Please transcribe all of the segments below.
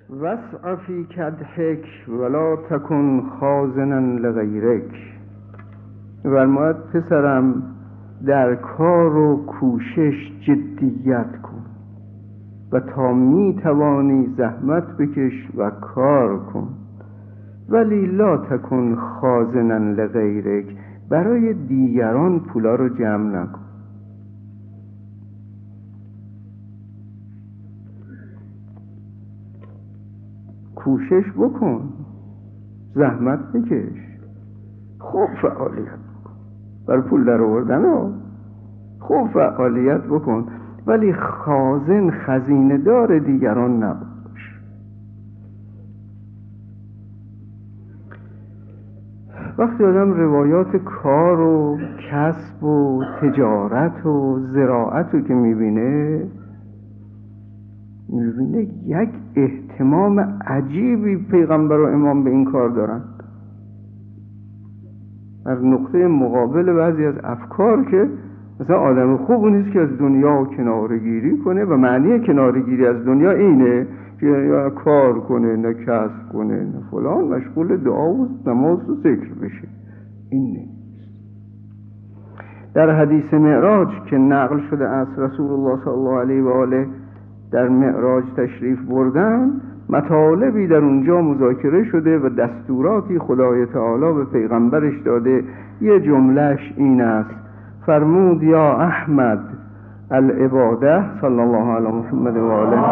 وسع فی کدحک ولا تکن خازنا لغیرک. فرمود پسرم در کار و کوشش جدیت کن و تا می توانی زحمت بکش و کار کن، ولی لا تکن خازنا لغیرک، برای دیگران پولا رو جمع نکن. کوشش بکن، زحمت بکش، خوب فعالیت بکن برای پول در آوردن ها، خوب فعالیت بکن، ولی خازن خزینه دار دیگران نباش. وقتی آدم روایات کار و کسب و تجارت و زراعت رو که میبینه یک اهتمام عجیبی پیغمبر و امام به این کار دارن، در نقطه مقابل بعضی از افکار که مثلا آدم خوب نیست که از دنیا کنارگیری کنه و معنی کنارگیری از دنیا اینه که یا کار کنه نه کسب کنه نه فلان، مشغول دعا و نماز و ذکر بشه. این نیست. در حدیث معراج که نقل شده از رسول الله صلی الله علیه و آله در معراج تشریف بردن، مطالبی در اونجا مذاکره شده و دستوراتی خدای تعالی به پیغمبرش داده. یه جملهش این است، فرمود یا احمد العباده صلی الله علی محمد و آله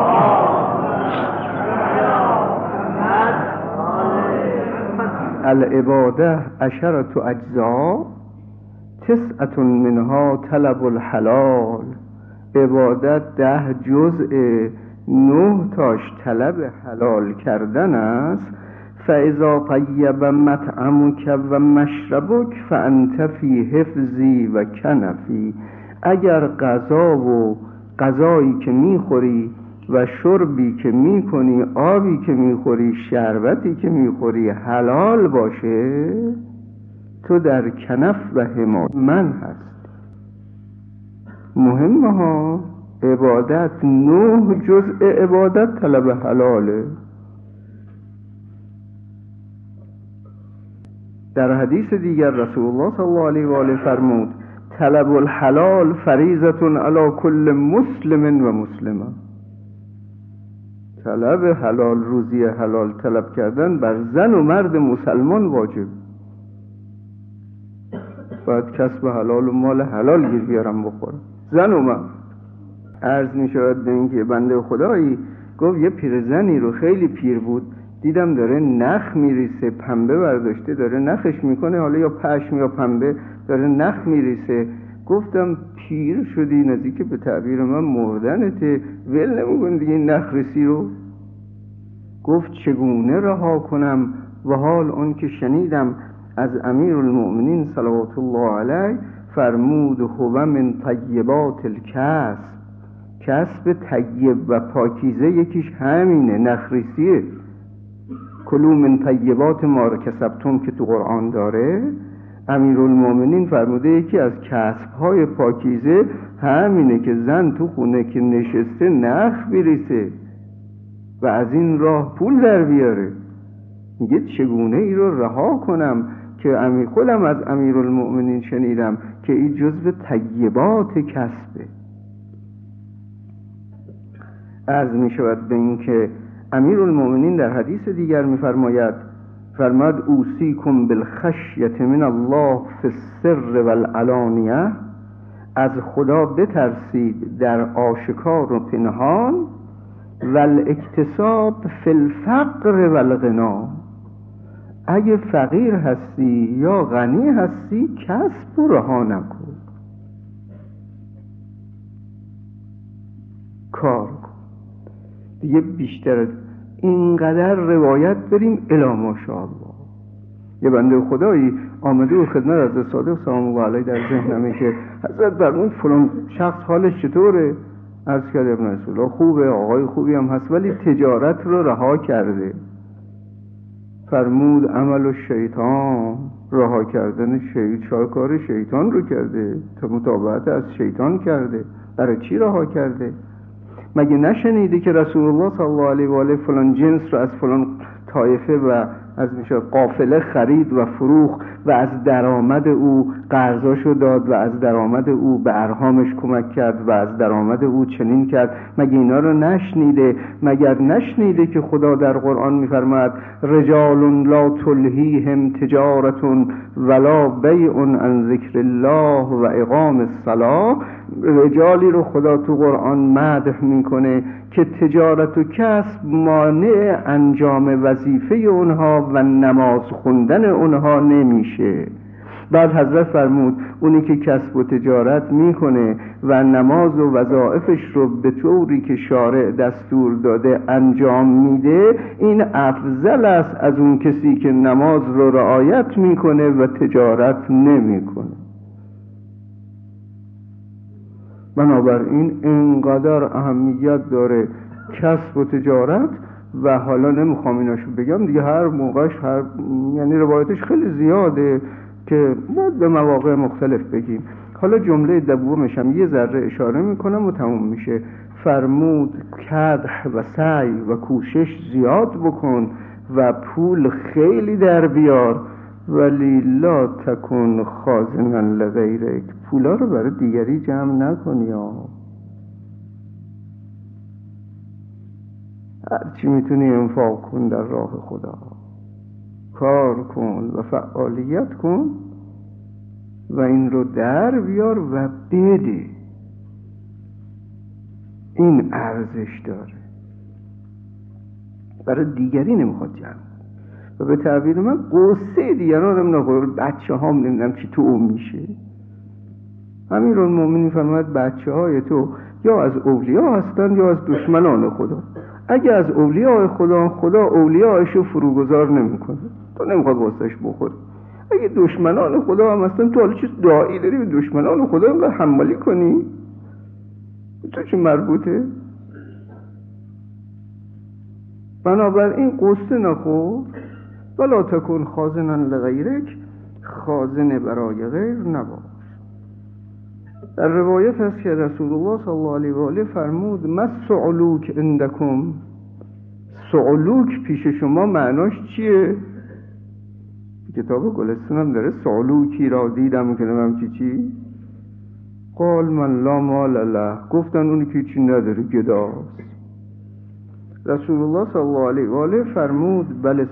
العباده عشرة اجزاء تسعة منها طلب الحلال. عبادت 10 جزء، 9 تاش طلب حلال کردن است. فاذا طیب مطعمک و مشربک فانت فی حفظی و کنفی. اگر غذایی که میخوری و شربی که میکنی، آبی که میخوری، شربتی که میخوری حلال باشه، تو در کنف و حمایت من هست. مهمه ها، عبادت 9 جزء عبادت طلب حلاله. در حدیث دیگر رسول الله صلی الله علیه و آله فرمود طلب الحلال فریضة علی کل مسلم و مسلمه. طلب حلال، روزی حلال طلب کردن بر زن و مرد مسلمان واجب. باید کسب حلال و مال حلال گیر بیارم بخورم، زن و مرد. عرض می شود به این که بنده خدایی گفت یه پیرزنی رو، خیلی پیر بود، دیدم داره نخ میریسه، پنبه برداشته داره نخش میکنه، حالا یا پشم یا پنبه داره نخ میریسه. گفتم پیر شدی، نزدیک به تعبیر من مردنته، ول نمیکنی دیگه این نخ ریسی رو. گفت چگونه رها کنم و حال اون که شنیدم از امیر المؤمنین صلوات الله علیه فرمود هو من طیبات الکسب. کسب طیب و پاکیزه یکیش همینه، نخریسیه. کلوا من طیبات ما کسبتم که تو قرآن داره. امیرالمومنین فرموده یکی از کسب‌های پاکیزه همینه که زن تو خونه که نشسته نخ بریسه و از این راه پول در بیاره. میگه چگونه ای رو رها کنم که خودم از امیرالمومنین شنیدم که این جزو طیبات کسبه. عرض می شود به این که امیرالمومنین در حدیث دیگر می فرماید اوصیکم بالخشیة من الله فی السر والعلانیه. از خدا بترسید در آشکار و پنهان، والاکتساب فی الفقر والغنا. اگه فقیر هستی یا غنی هستی کسب و رها نکن، کار کن. دیگه بیشتر از اینقدر روایت بریم الی ماشاءالله. یه بنده خدایی آمده و خدمت حضرت صادق سلام الله علیه در ذهنمه که حضرت فرمود فلان شخص حالش چطوره؟ عرض کرد ابن رسول الله خوبه، آقای خوبی هم هست، ولی تجارت رو رها کرده. فرمود عمل و شیطان، رها کردن شیطان، کار شیطان رو کرده، متابعت از شیطان کرده. برای چی رها کرده؟ مگه نشنیده که رسول الله صلی الله علیه و آله فلان جنس رو از فلان طایفه و از میشه قافله خرید و فروخت و از درآمد او قرضاشو داد و از درآمد او به ارحامش کمک کرد و از درآمد او چنین کرد؟ مگه اینا رو نشنیده؟ مگر نشنیده که خدا در قرآن میفرماد رجال لا تلهیهم تجارت ولا بیع عن ذکر الله و اقام الصلاة. رجالی رو خدا تو قرآن مدح میکنه که تجارت و کسب مانع انجام وظیفه اونها و نماز خوندن اونها نمیشه. بعد حضرت فرمود اونی که کسب و تجارت میکنه و نماز و وظایفش رو به طوری که شارع دستور داده انجام میده، این افضل است از اون کسی که نماز رو رعایت میکنه و تجارت نمیکنه. بنابراین اینقدر اهمیت داره کسب و تجارت. و حالا نمیخوام ایناشو بگم دیگه، هر موقعش یعنی روایتش خیلی زیاده که باید به مواقع مختلف بگیم. حالا جمله دومش هم یه ذره اشاره میکنم و تموم میشه. فرمود کدح و سعی و کوشش زیاد بکن و پول خیلی در بیار، ولی لا تکن خازنا لغیرک. پولا رو برای دیگری جمع نکنی. هرچی میتونی انفاق کن در راه خدا، کار کن و فعالیت کن و این رو در بیار و بده. این ارزش داره، برای دیگری نمیخواد جمع. و به تعبیر من قصه دیگران رو نخور. بچه هام نمیدونم چی تو اون میشه. امیرالمومنین فرمود بچه های تو یا از اولیاء هستن یا از دشمنان خدا. اگه از اولیاء خدا اولیاءش رو فروگذار نمیکنه، تو نمیخواد واسش بخوری. اگه دشمنان خدا هم هستن، تو حالا چیز داعی داری به دشمنان خدا اینقدر حمالی کنی؟ تو چه مربوطه؟ بنابراین قصه نخور. ولا تکن خازنا لغیرک، خازن برای غیر نباش. در روایت هست که رسول الله صلی الله علیه و آله فرمود ما السعلوک عندکم. سعلوک پیش شما معناش چیه؟ کتاب گلستان هم داره سعلوکی را دیدم که نمیم چی؟ قال من لا مال له. گفتن اونی که چی نداره گداست. رسول الله صلی الله علیه و آله فرمود بله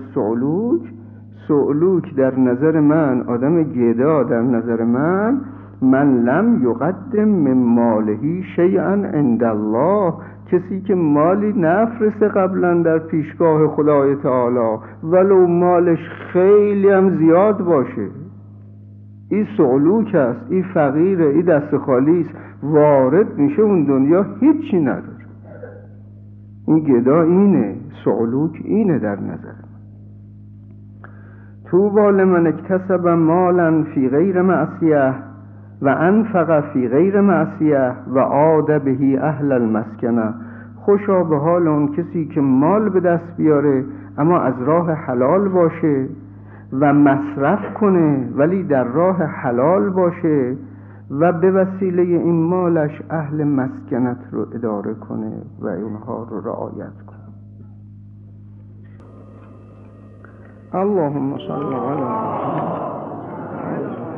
سعلوک در نظر من، آدم گدا در نظر من لم یقدم من ماله شیئا عند الله. کسی که مالی نفرسته قبلا در پیشگاه خدای تعالی، ولو مالش خیلی هم زیاد باشه. این سعلوک است، این فقیره، این دست خالی است، وارد میشه اون دنیا هیچی نداره. این گدا اینه، سعلوک اینه در نظر. طوبی لمن اکتسب مالا فی غیر معصیه و انفق فی غیر معصیه و عاد بهی اهل المسکنه. خوشا به حال اون کسی که مال به دست بیاره اما از راه حلال باشه و مصرف کنه ولی در راه حلال باشه و به وسیله این مالش اهل مسکنت رو اداره کنه و اونها رو رعایت کنه. اللهم صل علی محمد.